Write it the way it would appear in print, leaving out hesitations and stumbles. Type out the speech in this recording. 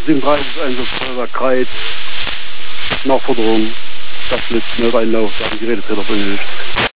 37 Einsatz Kreis, Nachforderung, das letzte Reinlauf, da haben die Redeträger benötigt.